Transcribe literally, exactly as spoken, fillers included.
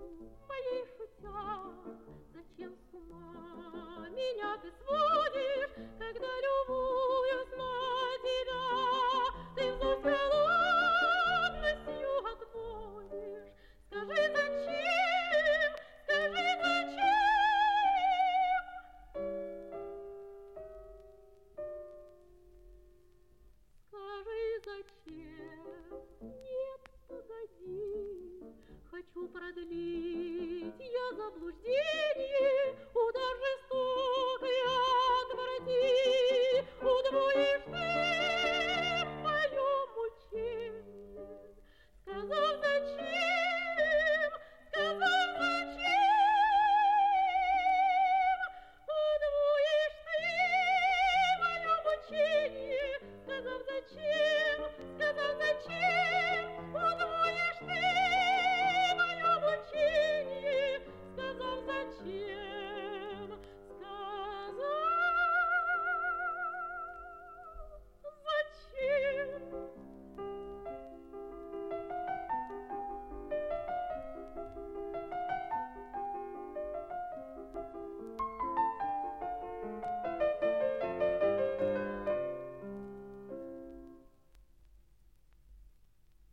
моей шутя, зачем с ума меня ты сводишь, когда любуюсь на тебя, ты вновь холодностью отводишь. Скажи, зачем, скажи, зачем? Скажи, зачем? Нет, погоди, хочу продлить я заблуждение.